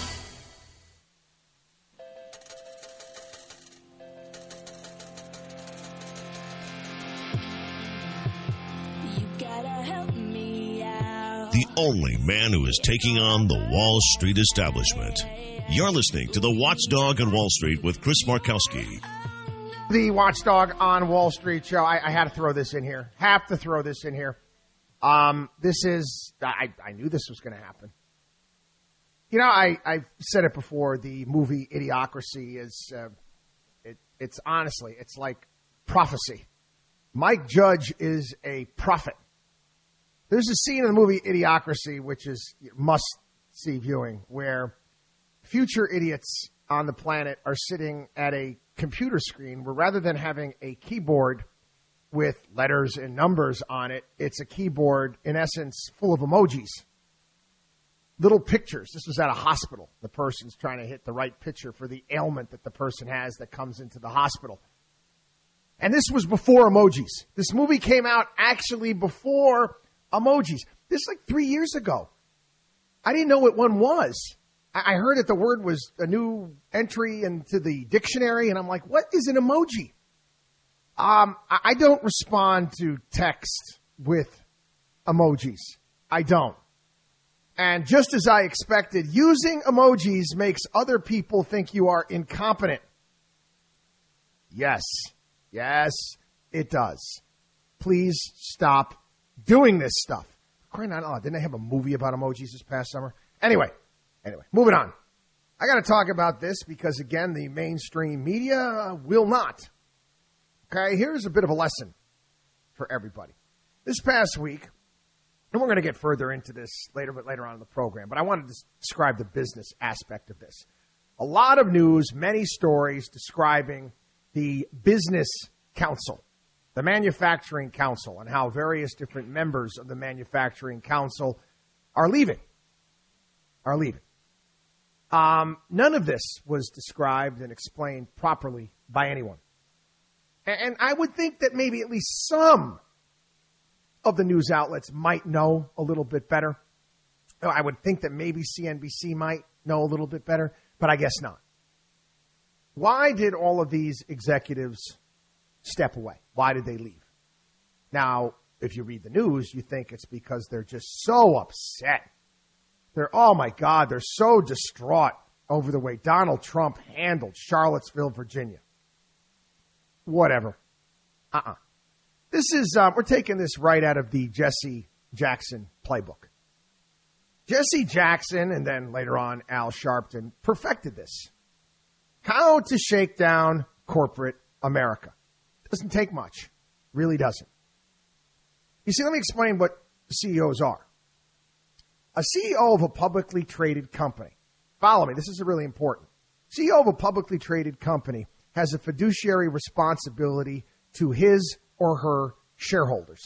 The only man who is taking on the Wall Street establishment. You're listening to The Watchdog on Wall Street with Chris Markowski.
The Watchdog on Wall Street show. I had to throw this in here. Have to throw this in here. This is, I knew this was going to happen. You know, I've said it before, the movie Idiocracy is, it's honestly, it's like prophecy. Mike Judge is a prophet. There's a scene in the movie Idiocracy, which is must-see viewing, where future idiots on the planet are sitting at a computer screen where rather than having a keyboard with letters and numbers on it, it's a keyboard, in essence, full of emojis. Little pictures. This was at a hospital. The person's trying to hit the right picture for the ailment that the person has that comes into the hospital. And this was before emojis. This movie came out actually before emojis. This is like 3 years ago. I didn't know what one was. I heard that the word was a new entry into the dictionary, and I'm like, what is an emoji? I don't respond to text with emojis. I don't. And just as I expected, using emojis makes other people think you are incompetent. Yes, it does. Please stop doing this stuff. Of crying out loud. Didn't they have a movie about emojis this past summer? Anyway, moving on. I got to talk about this because, again, the mainstream media will not. Okay, here's a bit of a lesson for everybody. This past week, and we're going to get further into this later on in the program, but I wanted to describe the business aspect of this. A lot of news, many stories describing the business council, the manufacturing council, and how various different members of the manufacturing council are leaving. None of this was described and explained properly by anyone. And I would think that maybe at least some of the news outlets might know a little bit better. I would think that maybe CNBC might know a little bit better, but I guess not. Why did all of these executives step away? Why did they leave? Now, if you read the news, you think it's because they're just so upset. Oh my God, they're so distraught over the way Donald Trump handled Charlottesville, Virginia. Whatever. This is, we're taking this right out of the Jesse Jackson playbook. Jesse Jackson, and then later on Al Sharpton, perfected this. How to shake down corporate America. Doesn't take much. Really doesn't. You see, let me explain what CEOs are. A CEO of a publicly traded company. Follow me. This is really important. CEO of a publicly traded company has a fiduciary responsibility to his or her shareholders.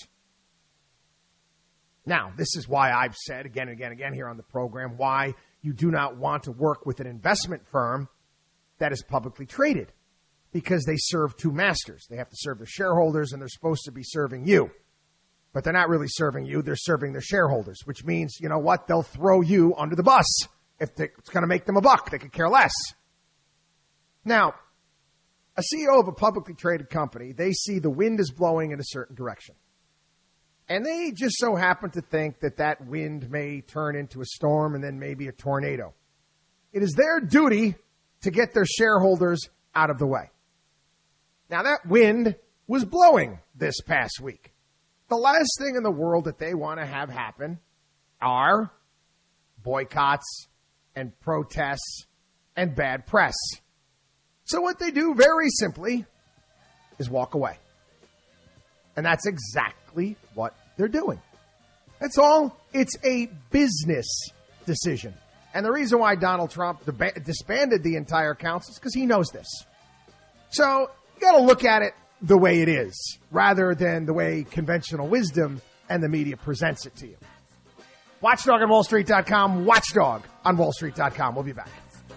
Now, this is why I've said again and again here on the program why you do not want to work with an investment firm that is publicly traded, because they serve two masters. They have to serve their shareholders, and they're supposed to be serving you. But they're not really serving you. They're serving their shareholders, which means, you know what? They'll throw you under the bus if it's going to make them a buck. They could care less. Now, a CEO of a publicly traded company, they see the wind is blowing in a certain direction. And they just so happen to think that that wind may turn into a storm and then maybe a tornado. It is their duty to get their shareholders out of the way. Now, that wind was blowing this past week. The last thing in the world that they want to have happen are boycotts and protests and bad press. So what they do very simply is walk away. And that's exactly what they're doing. That's all. It's a business decision. And the reason why Donald Trump disbanded the entire council is because he knows this. So you got to look at it the way it is, rather than the way conventional wisdom and the media presents it to you. Watchdog on WallStreet.com, Watchdog on WallStreet.com. We'll be back.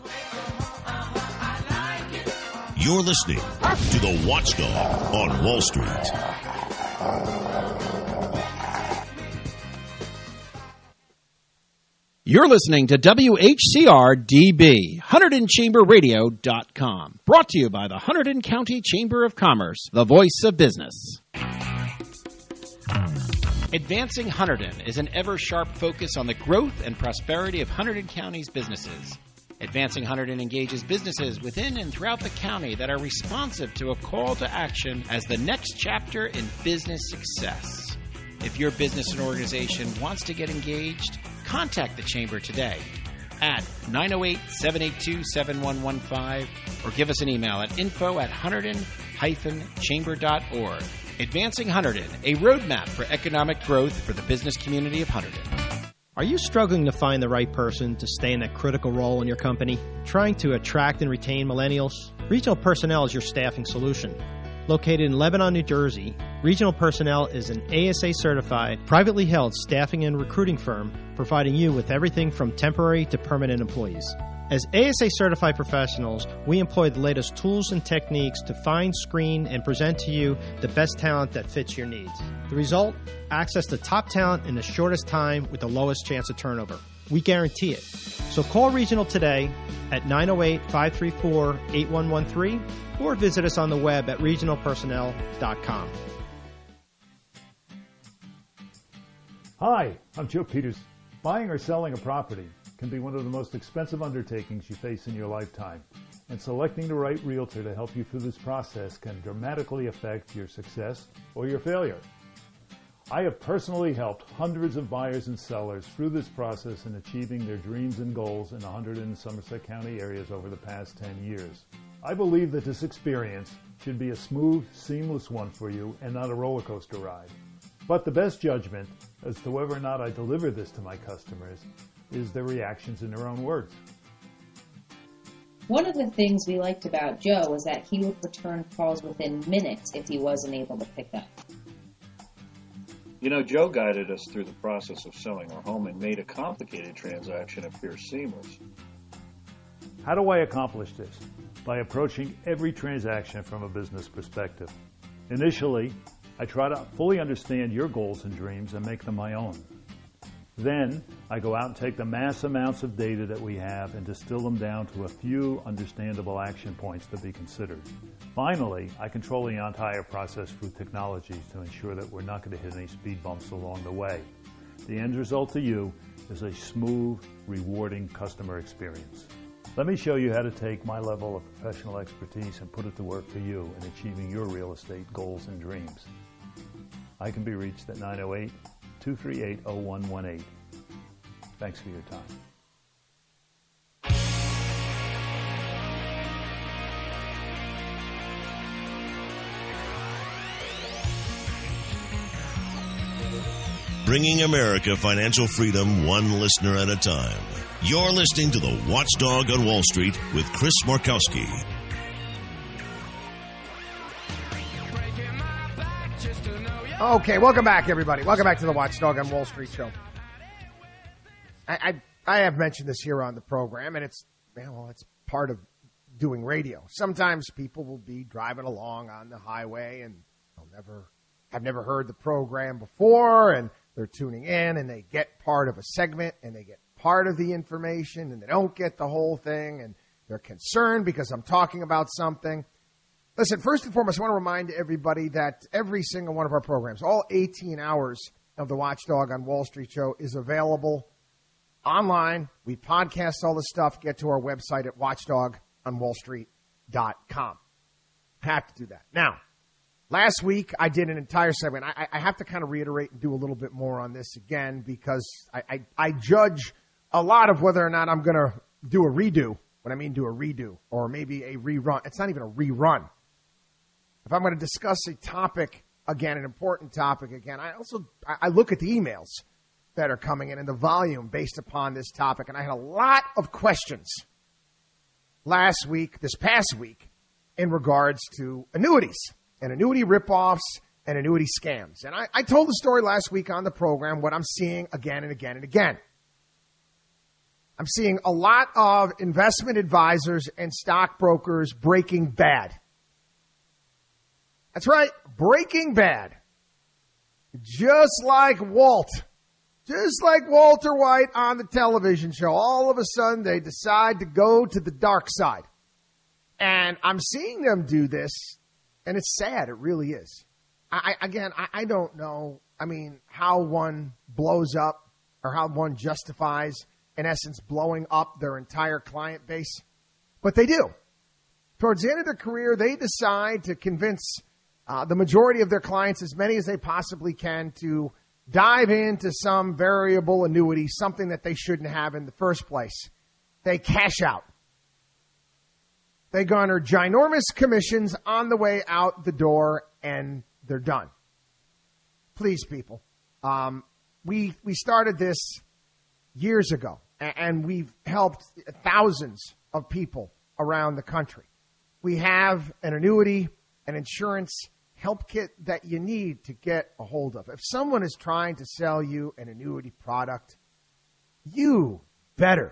You're listening to the Watchdog on Wall Street.
You're listening to WHCR-DB, HunterdonChamberRadio.com. Brought to you by the Hunterdon County Chamber of Commerce, the voice of business. Advancing Hunterdon is an ever-sharp focus on the growth and prosperity of Hunterdon County's businesses. Advancing Hunterdon engages businesses within and throughout the county that are responsive to a call to action as the next chapter in business success. If your business and organization wants to get engaged, contact the Chamber today at 908-782-7115 or give us an email at info@hunterdon-chamber.org. Advancing Hunterdon, a roadmap for economic growth for the business community of Hunterdon.
Are you struggling to find the right person to stay in that critical role in your company? Trying to attract and retain millennials? Regional Personnel is your staffing solution. Located in Lebanon, New Jersey, Regional Personnel is an ASA-certified, privately held staffing and recruiting firm providing you with everything from temporary to permanent employees. As ASA-certified professionals, we employ the latest tools and techniques to find, screen, and present to you the best talent that fits your needs. The result? Access to top talent in the shortest time with the lowest chance of turnover. We guarantee it. So call Regional today at 908-534-8113 or visit us on the web at regionalpersonnel.com.
Hi, I'm Joe Peters. Buying or selling a property can be one of the most expensive undertakings you face in your lifetime, and selecting the right realtor to help you through this process can dramatically affect your success or your failure. I have personally helped hundreds of buyers and sellers through this process in achieving their dreams and goals in 100 and Somerset County areas over the past 10 years. I believe that this experience should be a smooth, seamless one for you and not a roller coaster ride. But the best judgment as to whether or not I deliver this to my customers is their reactions in their own words.
One of the things we liked about Joe was that he would return calls within minutes if he wasn't able to pick up.
You know, Joe guided us through the process of selling our home and made a complicated transaction appear seamless.
How do I accomplish this? By approaching every transaction from a business perspective. Initially, I try to fully understand your goals and dreams and make them my own. Then, I go out and take the mass amounts of data that we have and distill them down to a few understandable action points to be considered. Finally, I control the entire process through technology to ensure that we're not going to hit any speed bumps along the way. The end result to you is a smooth, rewarding customer experience. Let me show you how to take my level of professional expertise and put it to work for you in achieving your real estate goals and dreams. I can be reached at 908-238-0118. Thanks for your time.
Bringing America financial freedom one listener at a time. You're listening to The Watchdog on Wall Street with Chris Markowski.
Okay, welcome back, everybody. Welcome back to The Watchdog on Wall Street show. I have mentioned this here on the program, and it's part of doing radio. Sometimes people will be driving along on the highway, and have never heard the program before, and they're tuning in, and they get part of a segment, and they get part of the information, and they don't get the whole thing, and they're concerned because I'm talking about something. Listen, first and foremost, I want to remind everybody that every single one of our programs, all 18 hours of the Watchdog on Wall Street show is available online. We podcast all the stuff. Get to our website at watchdogonwallstreet.com. Have to do that. Now, last week, I did an entire segment. I have to kind of reiterate and do a little bit more on this again because I judge a lot of whether or not I'm going to do a redo. When I mean do a redo or maybe a rerun. It's not even a rerun. If I'm going to discuss a topic again, an important topic again, I look at the emails that are coming in and the volume based upon this topic. And I had a lot of questions this past week, in regards to annuities and annuity ripoffs and annuity scams. And I told the story last week on the program, what I'm seeing again and again and again. I'm seeing a lot of investment advisors and stockbrokers breaking bad. That's right, Breaking Bad. Just like Walter White on the television show. All of a sudden, they decide to go to the dark side. And I'm seeing them do this, and it's sad. It really is. I don't know, how one blows up or how one justifies, in essence, blowing up their entire client base. But they do. Towards the end of their career, they decide to convince the majority of their clients, as many as they possibly can, to dive into some variable annuity, something that they shouldn't have in the first place. They cash out. They garner ginormous commissions on the way out the door, and they're done. Please, people. We started this years ago, and we've helped thousands of people around the country. We have an annuity, an insurance help kit that you need to get a hold of. If someone is trying to sell you an annuity product, you better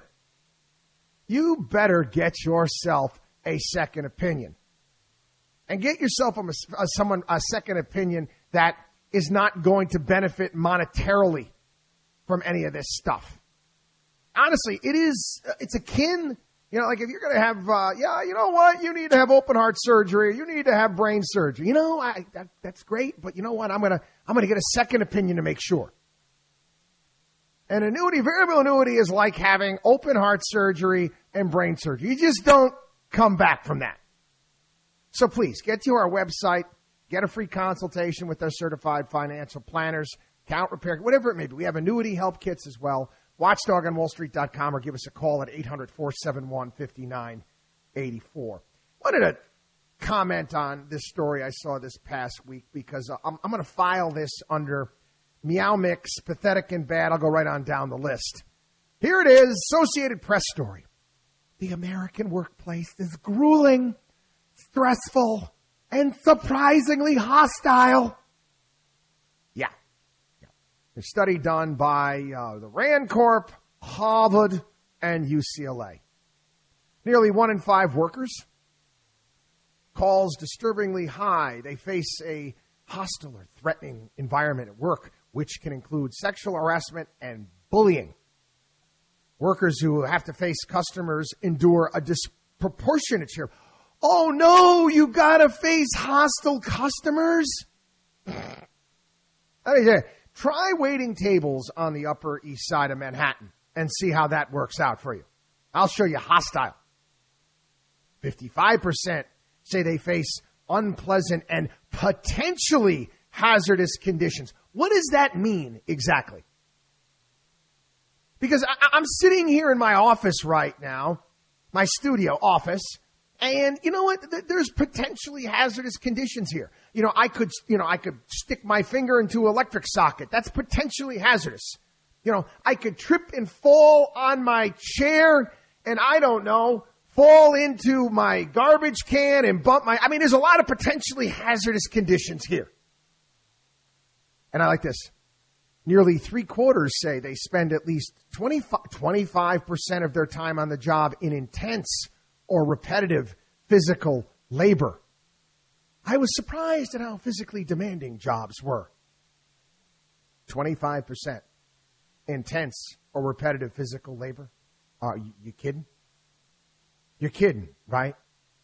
get yourself a second opinion. And get yourself a second opinion that is not going to benefit monetarily from any of this stuff. Honestly, it's akin, like if you're going to have, you know what, you need to have open heart surgery, you need to have brain surgery. That's great, but you know what, I'm going to get a second opinion to make sure. An annuity, variable annuity, is like having open heart surgery and brain surgery. You just don't come back from that. So please, get to our website, Get a free consultation with their certified financial planners, account repair, whatever it may be. We have annuity help kits as well. WatchDogOnWallStreet.com or give us a call at 800-471-5984. Wanted to comment on this story I saw this past week because I'm going to file this under Meow Mix, pathetic and bad. I'll go right on down the list. Here it is, Associated Press story. The American workplace is grueling, stressful, and surprisingly hostile. Yeah. A study done by the Rand Corp, Harvard, and UCLA. Nearly 1 in 5 workers calls disturbingly high. They face a hostile or threatening environment at work, which can include sexual harassment and bullying. Workers who have to face customers endure a disproportionate share. Oh no, you gotta face hostile customers? Try waiting tables on the Upper East Side of Manhattan and see how that works out for you. I'll show you hostile. 55% say they face unpleasant and potentially hazardous conditions. What does that mean exactly? Because I'm sitting here in my office right now, my studio office, and you know what? There's potentially hazardous conditions here. I could stick my finger into an electric socket. That's potentially hazardous. I could trip and fall on my chair and I don't know, fall into my garbage can and bump there's a lot of potentially hazardous conditions here. And I like this. Nearly 3/4 say they spend at least 25% of their time on the job in intense or repetitive physical labor. I was surprised at how physically demanding jobs were. 25% intense or repetitive physical labor. Are you kidding? You're kidding, right?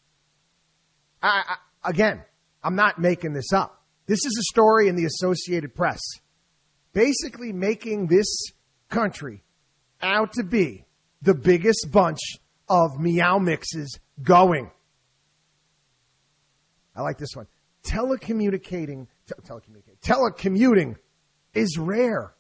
Again, I'm not making this up. This is a story in the Associated Press, basically making this country out to be the biggest bunch of meow mixes going. I like this one. Telecommuting is rare.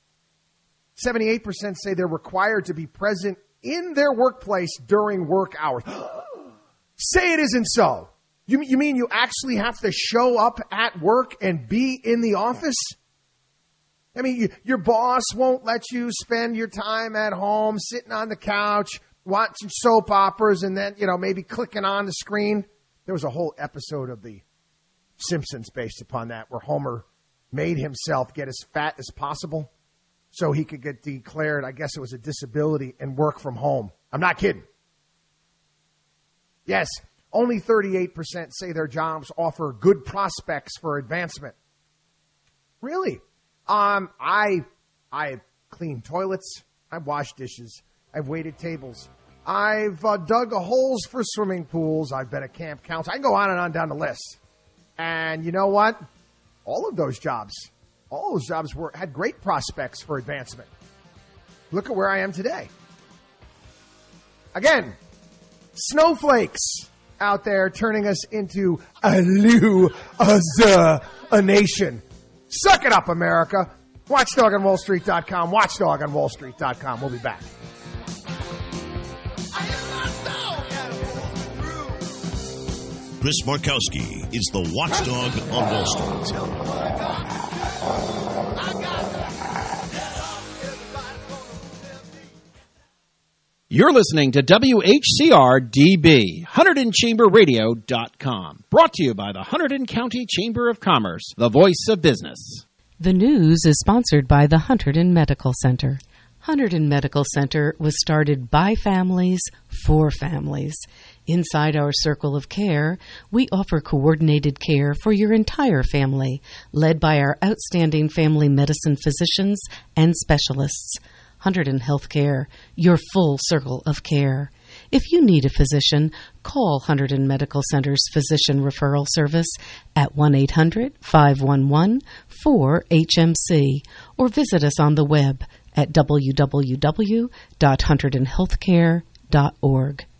78% say they're required to be present in their workplace during work hours. Say it isn't so. You mean you actually have to show up at work and be in the office? Your boss won't let you spend your time at home sitting on the couch watching soap operas and then, maybe clicking on the screen. There was a whole episode of The Simpsons based upon that where Homer made himself get as fat as possible so he could get declared, I guess it was a disability, and work from home. I'm not kidding. Yes, only 38% say their jobs offer good prospects for advancement. Really? I cleaned toilets. I've washed dishes. I've waited tables. I've dug holes for swimming pools. I've been a camp counselor. I can go on and on down the list. And you know what? All of those jobs had great prospects for advancement. Look at where I am today. Again, snowflakes out there turning us into a nation. Suck it up, America. WatchdogOnWallStreet.com. WatchdogOnWallStreet.com. We'll be back.
Chris Markowski is the watchdog on Wall Street.
You're listening to WHCR-DB, HunterdonChamberRadio.com. Brought to you by the Hunterdon County Chamber of Commerce, the voice of business.
The news is sponsored by the Hunterdon Medical Center. Hunterdon Medical Center was started by families for families. Inside our circle of care, we offer coordinated care for your entire family, led by our outstanding family medicine physicians and specialists. Hunterdon Healthcare, your full circle of care. If you need a physician, call Hunterdon Medical Center's Physician Referral Service at 1-800-511-4HMC or visit us on the web at www.hunterdonhealthcare.org.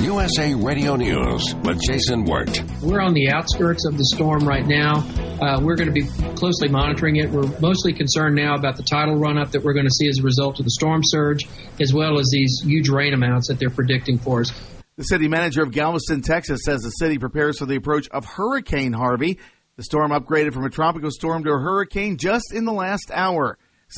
USA Radio News with Jason Wirt.
We're on the outskirts of the storm right now. We're going to be closely monitoring it. We're mostly concerned now about the tidal run-up that we're going to see as a result of the storm surge, as well as these huge rain amounts that they're predicting for us.
The city manager of Galveston, Texas, says the city prepares for the approach of Hurricane Harvey. The storm upgraded from a tropical storm to a hurricane just in the last hour.